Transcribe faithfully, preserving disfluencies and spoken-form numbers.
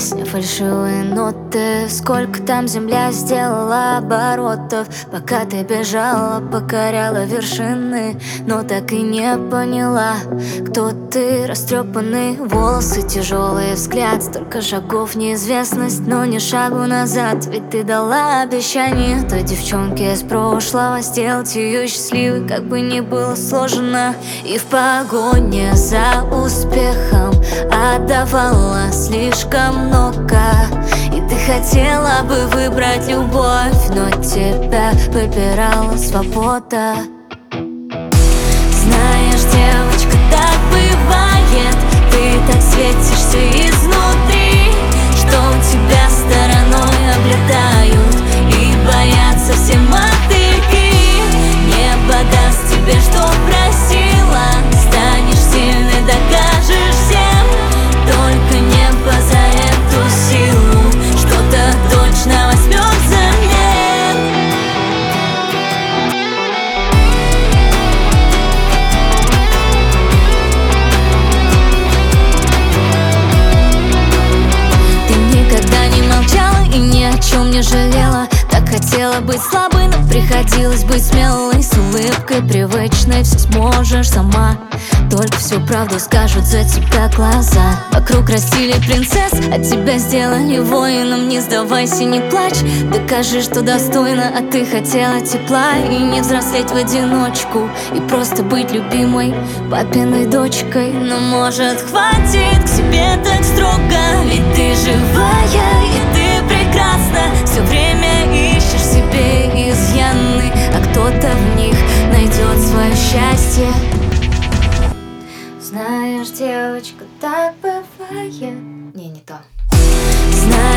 песня, фальшивые ноты. Сколько там земля сделала оборотов, пока ты бежала, покоряла вершины, но так и не поняла, кто ты. Растрепанные волосы, тяжелый взгляд, столько шагов, неизвестность, но не шагу назад. Ведь ты дала обещание той девчонке из прошлого сделать ее счастливой, как бы ни было сложно. И в погоне за успехом отдавала слишком много, и ты хотела бы выбрать любовь, но тебя выбирала свобода. Знаешь, девочка, так бывает, ты так светишься изнутри, что у тебя стороной облетают и боятся все мотыльки. Небо даст тебе, что просила, станешь сильной, докажешь всем. Только небо за эту силу что-то точно возьмет взамен. Ты никогда не молчала и ни о чем не жалела. Так хотела быть слабой, но приходилось быть смелой. С улыбкой привычной все сможешь сама, только всю правду скажут за тебя глаза. Вокруг растили принцесс, а тебя сделали воином. Не сдавайся, не плачь, докажи, что достойна. А ты хотела тепла и не взрослеть в одиночку, и просто быть любимой папиной дочкой. Но может хватит к себе так строго, ведь ты живая и ты прекрасна. Все время ищешь себе изъяны, а кто-то в них найдет свое счастье. Знаешь, девочка, так бывает. Не, не то. Знаешь,